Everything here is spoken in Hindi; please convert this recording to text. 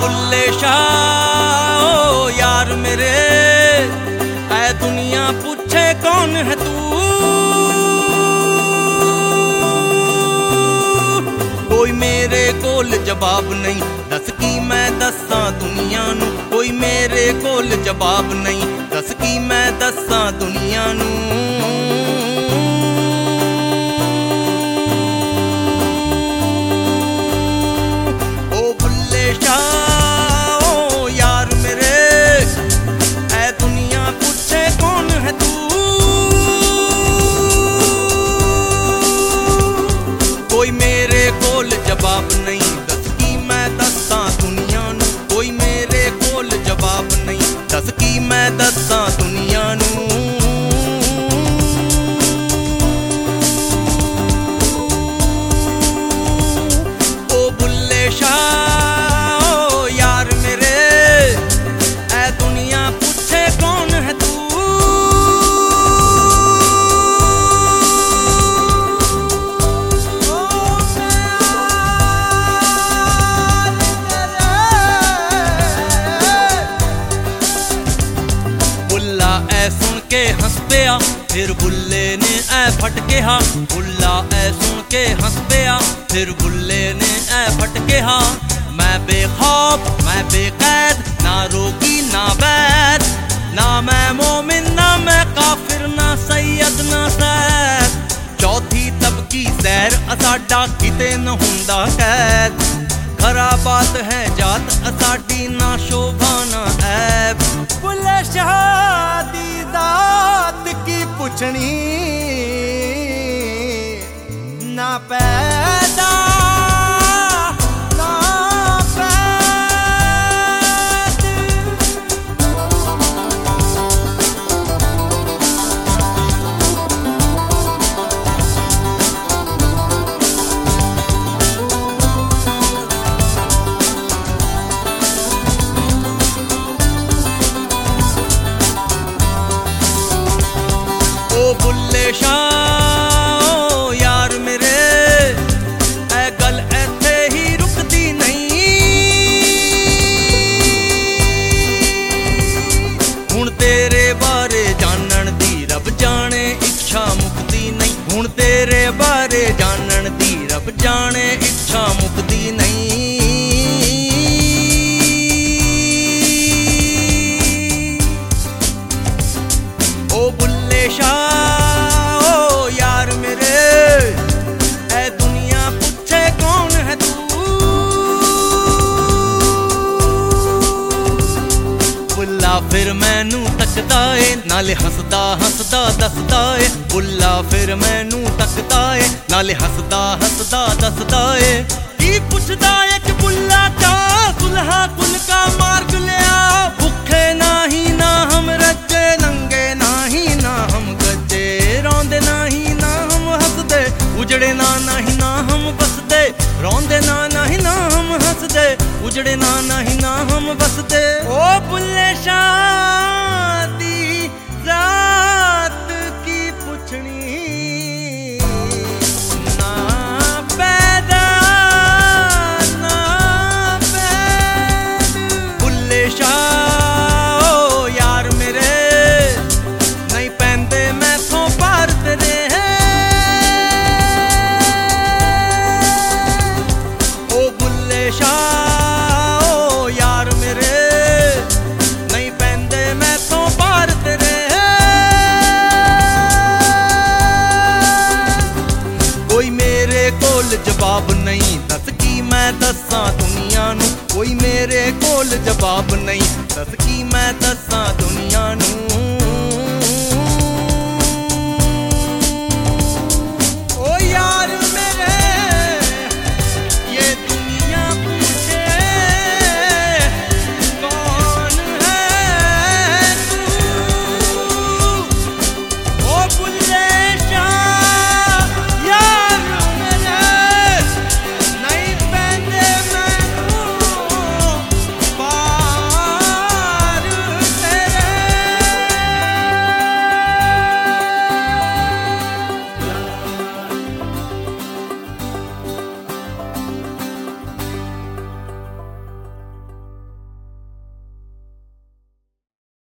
बुल्ले शाह ओ यार मेरे, ऐ दुनिया पूछे कौन है तू। कोई मेरे कोल जवाब नहीं, दस की मैं दसां दुनिया नू। कोई मेरे कोल जवाब नहीं, दस की मैं दसां दुनिया नू। ओ बुल्ले शाह ओ यार मेरे, ऐ दुनिया पूछे कौन है तू। कोई मेरे कोल जवाब नहीं, दस की मैं दसां दुनिया नू। कोई मेरे कोल जवाब नहीं, दस की मैं दसां दुनिया नू। ओ बुल्ले शाह ओ यार मेरे, ऐ दुनिया पूछे कौन है तू। बुल्ला ऐ सुन के हंस पिया, फिर बुल्ले ने ऐ फटके हा। बुल्ला ऐ सुन के हंस पिया, फिर बुल्ले ने ऐ फटके हा। मैं बेखौफ मैं बेकैद, ना रोगी ना वैद, ना मैं मोमिन ना मैं काफिर, ना सैयद ना सैद। चौथी तबकी सैर असाडा किते न हुंदा कैद। खरा बात है जात असाडी, ना शोभा ना ऐब। बुल्ले शाह दी जात की पुछनी, ना पैदा ना पैद। ओ बुल्ले शाह ओ यार मेरे, ऐ गल ऐथे ही रुकदी नहीं। हुण तेरे बारे जानन दी रब जाने इच्छा मुकदी नहीं। हुण तेरे बारे जानन दी रब जाने इच्छा मुकदी नहीं। ओ बुल्ले शाह ओ यार मेरे, ऐ दुनिया पूछे कौन है तू। बुल्ला फिर मैनू तकदा ए, नाले हसदा हसदा दसदा ए। बुल्ला फिर मैनू तकदा ए, नाले हसदा हसदा दसदा ए। की पुछदा ए कि बुल्ला चा सुलहा कुल का मार्ग लिया। भुखे नाही ना हम रज्जे, नंगे नाही ना हम गज्जे, रौंदे नाही ना हम हसदे, उजड़े ना नाही ना हम बसदे। रौंदे ना नाही ना हम हसदे, उजड़े ना नाही ना हम बसदे। ओ बुल्ले शाह दी जात की पुछनी, ना पैदा ना पैद। बुल्ले शाह ओ यार मेरे, नहीं पैंदे मैथों पार तेरे हैं। ओ बुल्ले शाह ओ यार मेरे, नहीं पैंदे मैथों पार तेरे हैं। कोई मेरे कोल जवाब नहीं, दस की मैं दसां दुनिया नू। कोई मेरे कोल जवाब नहीं, दस की मैं दसां दुनिया नू।